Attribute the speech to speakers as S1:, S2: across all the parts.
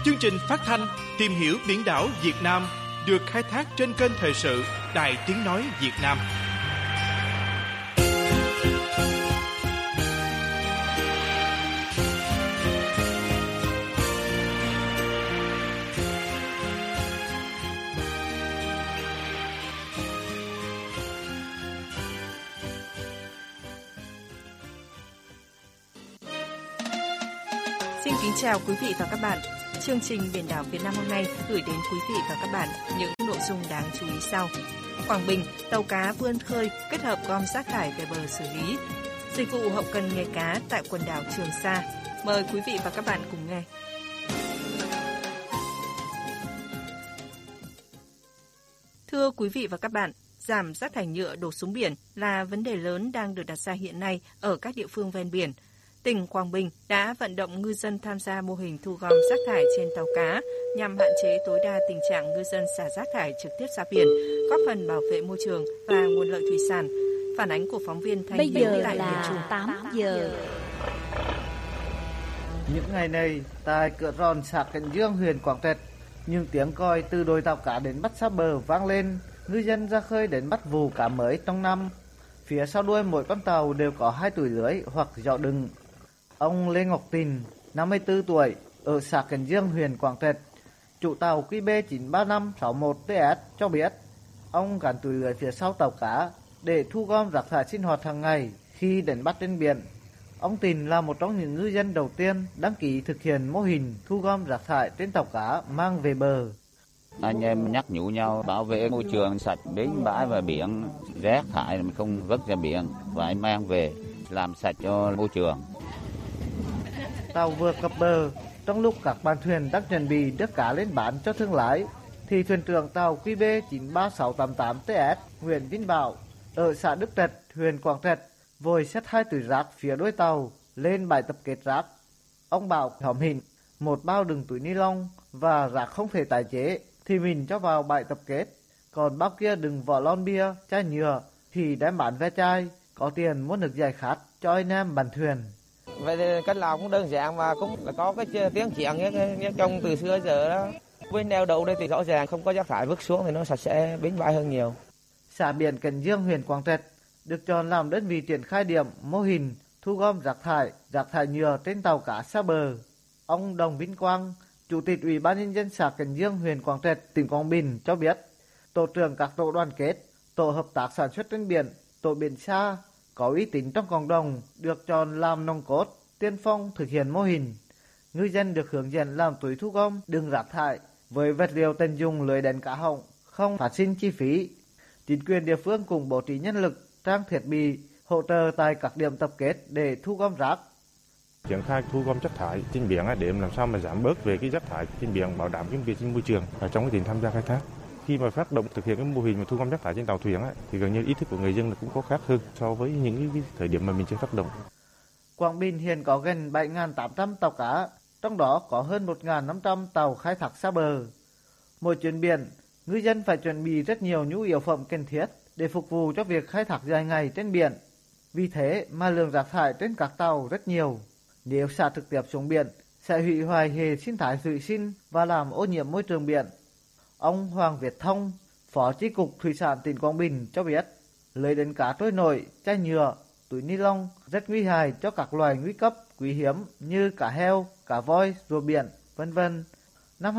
S1: Chương trình phát thanh Tìm hiểu biển đảo Việt Nam được khai thác trên kênh thời sự Đài Tiếng nói Việt Nam.
S2: Xin kính chào quý vị và các bạn. Chương trình Biển đảo Việt Nam hôm nay gửi đến quý vị và các bạn những nội dung đáng chú ý sau. Quảng Bình, tàu cá vươn khơi kết hợp gom rác thải về bờ xử lý. Dịch vụ hậu cần nghề cá tại quần đảo Trường Sa. Mời quý vị và các bạn cùng nghe. Thưa quý vị và các bạn, giảm rác thải nhựa đổ xuống biển là vấn đề lớn đang được đặt ra hiện nay ở các địa phương ven biển. Tỉnh Quảng Bình đã vận động ngư dân tham gia mô hình thu gom rác thải trên tàu cá nhằm hạn chế tối đa tình trạng ngư dân xả rác thải trực tiếp ra biển, góp phần bảo vệ môi trường và nguồn lợi thủy sản. Phản ánh của phóng viên Thanh Bình tại miền Trung.
S3: 8 giờ.
S4: Những ngày này, tại cửa ròn xã Cảnh Dương, huyện Quảng Trạch, những tiếng còi từ đôi tàu cá đến bắt xa bờ vang lên, ngư dân ra khơi đến bắt vụ cá mới trong năm. Phía sau đuôi mỗi con tàu đều có 2 tủi lưới hoặc giỏ đựng. Ông Lê Ngọc Tình, 54 tuổi, ở xã Cảnh Dương, huyện Quảng Trạch, chủ tàu QB93561TS cho biết, ông gắn tủi lưới phía sau tàu cá để thu gom rác thải sinh hoạt hàng ngày khi đánh bắt trên biển. Ông Tình là một trong những ngư dân đầu tiên đăng ký thực hiện mô hình thu gom rác thải trên tàu cá mang về bờ.
S5: Anh em nhắc nhủ nhau bảo vệ môi trường sạch, bến bãi và biển, rác thải mình không vứt ra biển, phải mang về làm sạch cho môi trường.
S4: Tàu vừa cập bờ, trong lúc các bạn thuyền đang chuẩn bị đưa cá lên bán cho thương lái, thì thuyền trưởng tàu QB93688TS Nguyễn Vinh Bảo ở xã Đức Trạch, huyện Quảng Trạch vội xách 2 tủi rác phía đuôi tàu lên bãi tập kết rác. Ông Bảo hóm hỉnh một bao đựng túi ni lông và rác không thể tái chế thì mình cho vào bãi tập kết, còn bao kia đựng vỏ lon bia, chai nhựa thì đem bán ve chai, có tiền mua nước giải khát cho anh em bạn thuyền.
S6: Vậy thì cách làm cũng đơn giản mà cũng là có cái tiếng chuyện như trong từ xưa giờ đó. Bên neo đậu đây thì rõ ràng không có rác thải vứt xuống thì nó sạch sẽ bến bãi hơn nhiều.
S4: Xã biển Cảnh Dương, huyện Quảng Trạch được chọn làm đơn vị triển khai điểm mô hình thu gom rác thải nhựa trên tàu cá xa bờ. Ông Đồng Vinh Quang, Chủ tịch Ủy ban nhân dân xã Cảnh Dương, huyện Quảng Trạch, tỉnh Quảng Bình cho biết, tổ trưởng các tổ đoàn kết, tổ hợp tác sản xuất trên biển, tổ biển xa có uy tín trong cộng đồng được chọn làm nòng cốt, tiên phong thực hiện mô hình. Ngư dân được hướng dẫn làm túi thu gom đựng rác thải với vật liệu tận dụng lưới đánh cá hỏng, không phát sinh chi phí. Chính quyền địa phương cùng bố trí nhân lực, trang thiết bị hỗ trợ tại các điểm tập kết để thu gom rác.
S7: Triển khai thu gom chất thải trên biển để làm sao mà giảm bớt về cái chất thải trên biển, bảo đảm cái vệ sinh môi trường ở trong quá trình tham gia khai thác. Khi mà phát động thực hiện cái mô hình mà thu gom chất thải trên tàu thuyền thì gần như ý thức của người dân là cũng có khác hơn so với những cái thời điểm mà mình chưa phát động.
S4: Quảng Bình hiện có gần 7.800 tàu cá, trong đó có hơn 1.500 tàu khai thác xa bờ. Mỗi chuyến biển, ngư dân phải chuẩn bị rất nhiều nhu yếu phẩm cần thiết để phục vụ cho việc khai thác dài ngày trên biển. Vì thế mà lượng rác thải trên các tàu rất nhiều. Nếu xả trực tiếp xuống biển, sẽ hủy hoại hệ sinh thái thủy sinh và làm ô nhiễm môi trường biển. Ông Hoàng Việt Thông, Phó Chi cục Thủy sản tỉnh Quảng Bình cho biết, lưới đánh cá trôi nổi, chai nhựa, túi ni lông rất nguy hại cho các loài nguy cấp, quý hiếm như cá heo, cá voi, rùa biển, v.v. Năm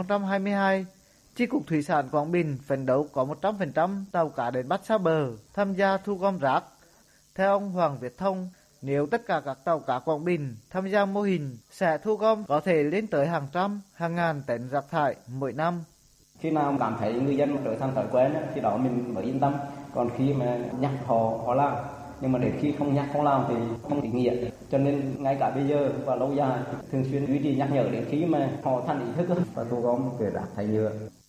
S4: 2022, Chi cục Thủy sản Quảng Bình phấn đấu có 100% tàu cá đánh bắt xa bờ tham gia thu gom rác. Theo ông Hoàng Việt Thông, nếu tất cả các tàu cá Quảng Bình tham gia mô hình sẽ thu gom có thể lên tới hàng trăm, hàng ngàn tấn rác thải mỗi năm.
S8: Khi nào cảm thấy người dân trở thành thói quen thì đó mình mới yên tâm. Còn khi mà nhắc họ làm, nhưng mà đến khi không nhắc không làm thì không ý nghĩa. Cho nên ngay cả bây giờ và lâu dài thường xuyên duy trì nhắc nhở đến khi mà họ thành ý thức và thu gom về rác thải nhựa.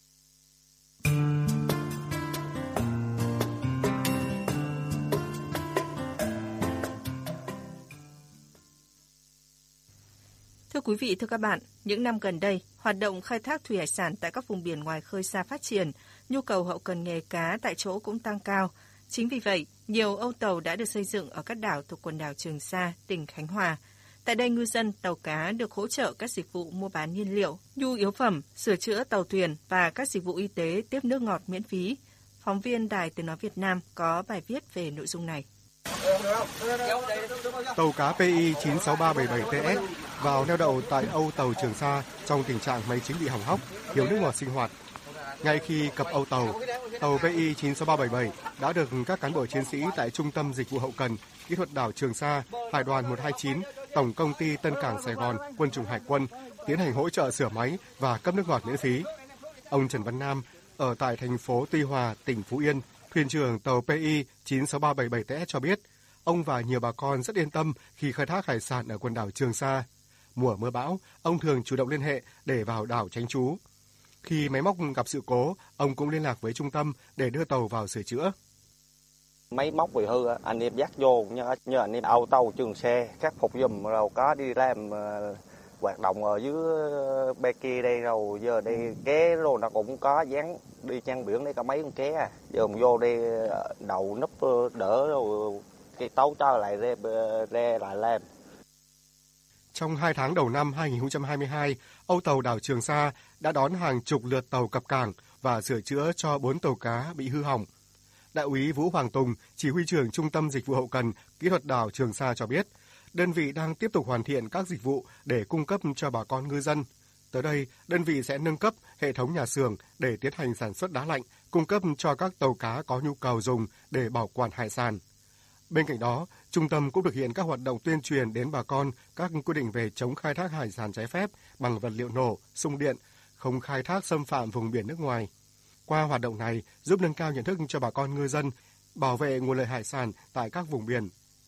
S2: Thưa quý vị, thưa các bạn, những năm gần đây, hoạt động khai thác thủy hải sản tại các vùng biển ngoài khơi xa phát triển, nhu cầu hậu cần nghề cá tại chỗ cũng tăng cao. Chính vì vậy, nhiều âu tàu đã được xây dựng ở các đảo thuộc quần đảo Trường Sa, tỉnh Khánh Hòa. Tại đây, ngư dân, tàu cá được hỗ trợ các dịch vụ mua bán nhiên liệu, nhu yếu phẩm, sửa chữa tàu thuyền và các dịch vụ y tế tiếp nước ngọt miễn phí. Phóng viên Đài Tiếng nói Việt Nam có bài viết về nội dung này.
S3: Tàu cá PI 96377TS vào neo đậu tại âu tàu Trường Sa trong tình trạng máy chính bị hỏng hóc, thiếu nước ngọt sinh hoạt. Ngay khi cập âu tàu, tàu PI 96377 đã được các cán bộ chiến sĩ tại Trung tâm Dịch vụ Hậu cần Kỹ thuật đảo Trường Sa, Hải đoàn 129, Tổng công ty Tân Cảng Sài Gòn, Quân chủng Hải quân tiến hành hỗ trợ sửa máy và cấp nước ngọt miễn phí. Ông Trần Văn Nam ở tại thành phố Tuy Hòa, tỉnh Phú Yên, thuyền trưởng tàu PI 96377TS cho biết, ông và nhiều bà con rất yên tâm khi khai thác hải sản ở quần đảo Trường Sa. Mùa mưa bão, ông thường chủ động liên hệ để vào đảo tránh trú. Khi máy móc gặp sự cố, ông cũng liên lạc với trung tâm để đưa tàu vào sửa chữa.
S9: Máy móc bị hư, anh em dắt vô nhờ anh em âu tàu Trường Sa khắc phục giùm, rồi có đi làm hoạt động ở dưới bên kia đây, rồi giờ đây ké rồi nó cũng có dán đi trang biển đây có mấy con ké, giờ mình vô đây đầu núp đỡ rồi cái tàu cho lại ra lại làm.
S3: Trong 2 tháng đầu năm 2022, âu tàu đảo Trường Sa đã đón hàng chục lượt tàu cập cảng và sửa chữa cho 4 tàu cá bị hư hỏng. Đại úy Vũ Hoàng Tùng, chỉ huy trưởng Trung tâm Dịch vụ Hậu cần Kỹ thuật đảo Trường Sa cho biết, đơn vị đang tiếp tục hoàn thiện các dịch vụ để cung cấp cho bà con ngư dân. Tới đây, đơn vị sẽ nâng cấp hệ thống nhà xưởng để tiến hành sản xuất đá lạnh, cung cấp cho các tàu cá có nhu cầu dùng để bảo quản hải sản. Bên cạnh đó, trung tâm cũng thực hiện các hoạt động tuyên truyền đến bà con các quy định về chống khai thác hải sản trái phép bằng vật liệu nổ, xung điện, không khai thác xâm phạm vùng biển nước ngoài. Qua hoạt động này, giúp nâng cao nhận thức cho bà con ngư dân, bảo vệ nguồn lợi hải sản tại các vùng biển.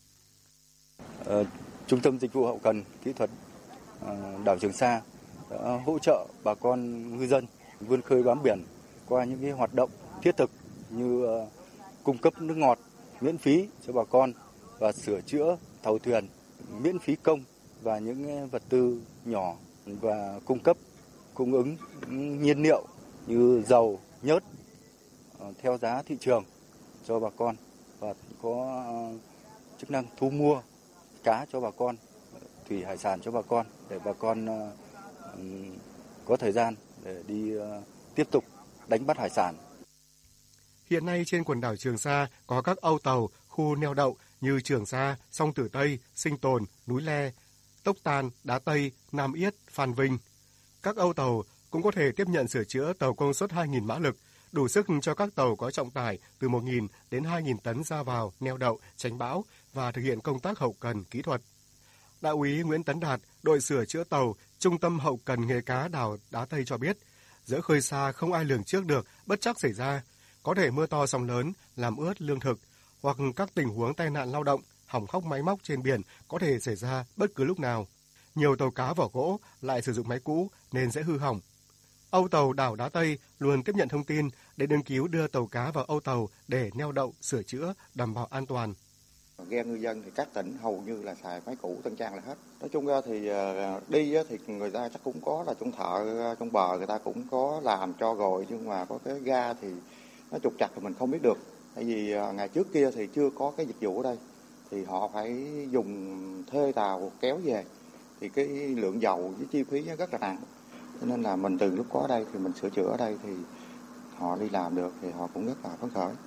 S10: Trung tâm Dịch vụ Hậu cần Kỹ thuật đảo Trường Sa đã hỗ trợ bà con ngư dân vươn khơi bám biển qua những cái hoạt động thiết thực như cung cấp nước ngọt miễn phí cho bà con và sửa chữa tàu thuyền miễn phí công và những vật tư nhỏ và cung ứng nhiên liệu như dầu, nhớt theo giá thị trường cho bà con và có chức năng thu mua cá cho bà con, thủy hải sản cho bà con để bà con có thời gian để đi tiếp tục đánh bắt hải sản.
S3: Hiện nay trên quần đảo Trường Sa có các âu tàu, khu neo đậu như Trường Sa, Song Tử Tây, Sinh Tồn, Núi Le, Tốc Tan, Đá Tây, Nam Yết, Phan Vinh. Các âu tàu cũng có thể tiếp nhận sửa chữa tàu công suất 2.000 mã lực, đủ sức cho các tàu có trọng tải từ 1.000 đến 2.000 tấn ra vào, neo đậu, tránh bão và thực hiện công tác hậu cần kỹ thuật. Đại úy Nguyễn Tấn Đạt, đội sửa chữa tàu, Trung tâm Hậu cần nghề cá đảo Đá Tây cho biết, giữa khơi xa không ai lường trước được bất trắc xảy ra, có thể mưa to sóng lớn làm ướt lương thực hoặc các tình huống tai nạn lao động, hỏng hóc máy móc trên biển có thể xảy ra bất cứ lúc nào. Nhiều tàu cá vỏ gỗ lại sử dụng máy cũ nên dễ hư hỏng. Âu tàu đảo Đá Tây luôn tiếp nhận thông tin để ứng cứu đưa tàu cá vào âu tàu để neo đậu, sửa chữa, đảm bảo an toàn.
S11: Ghe ngư dân thì các tỉnh hầu như là xài máy cũ tân trang là hết. Nói chung ra thì đi thì người ta chắc cũng có là trong thợ trong bờ người ta cũng có làm cho rồi, nhưng mà có cái ga thì nó trục trặc thì mình không biết được. Tại vì ngày trước kia thì chưa có cái dịch vụ ở đây thì họ phải dùng thuê tàu kéo về thì cái lượng dầu với chi phí rất là nặng. Cho nên là mình từ lúc có ở đây thì mình sửa chữa ở đây thì họ đi làm được thì họ cũng rất là phấn khởi.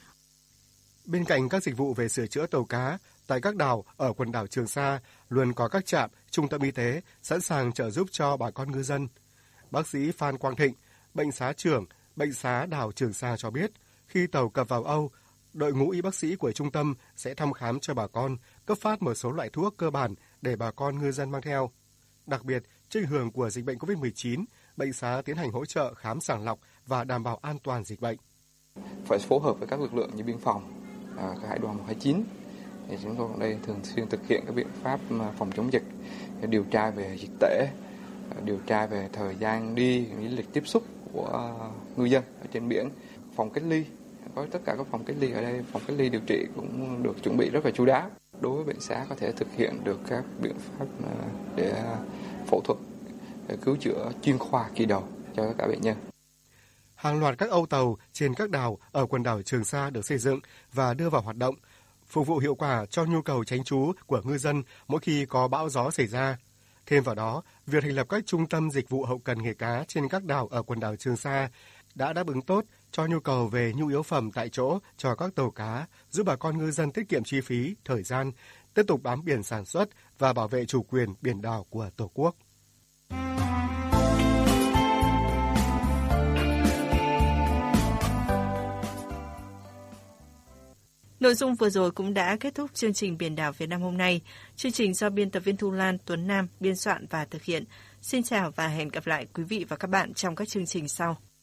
S3: Bên cạnh các dịch vụ về sửa chữa tàu cá, tại các đảo ở quần đảo Trường Sa luôn có các trạm, trung tâm y tế sẵn sàng trợ giúp cho bà con ngư dân. Bác sĩ Phan Quang Thịnh, bệnh xá trưởng, bệnh xá đảo Trường Sa cho biết, khi tàu cập vào âu, đội ngũ y bác sĩ của trung tâm sẽ thăm khám cho bà con, cấp phát một số loại thuốc cơ bản để bà con ngư dân mang theo. Đặc biệt, trước ảnh hưởng của dịch bệnh COVID-19, bệnh xá tiến hành hỗ trợ khám sàng lọc và đảm bảo an toàn dịch bệnh.
S12: Phải phối hợp với các lực lượng như biên phòng, các hải đoàn 129. Thì chúng tôi ở đây thường xuyên thực hiện các biện pháp phòng chống dịch, điều tra về dịch tễ, điều tra về thời gian đi, lịch tiếp xúc của ngư dân ở trên biển, phòng cách ly. Có tất cả các phòng cách ly ở đây, phòng cách ly điều trị cũng được chuẩn bị rất là chu đáo. Đối với bệnh xá có thể thực hiện được các biện pháp để phẫu thuật, để cứu chữa chuyên khoa kỳ đầu cho các bệnh nhân.
S3: Hàng loạt các âu tàu trên các đảo ở quần đảo Trường Sa được xây dựng và đưa vào hoạt động. phục vụ hiệu quả cho nhu cầu tránh trú của ngư dân mỗi khi có bão gió xảy ra. Thêm vào đó, việc thành lập các trung tâm dịch vụ hậu cần nghề cá trên các đảo ở quần đảo Trường Sa đã đáp ứng tốt cho nhu cầu về nhu yếu phẩm tại chỗ cho các tàu cá, giúp bà con ngư dân tiết kiệm chi phí, thời gian, tiếp tục bám biển sản xuất và bảo vệ chủ quyền biển đảo của Tổ quốc.
S2: Nội dung vừa rồi cũng đã kết thúc chương trình Biển đảo Việt Nam hôm nay. Chương trình do biên tập viên Thu Lan, Tuấn Nam biên soạn và thực hiện. Xin chào và hẹn gặp lại quý vị và các bạn trong các chương trình sau.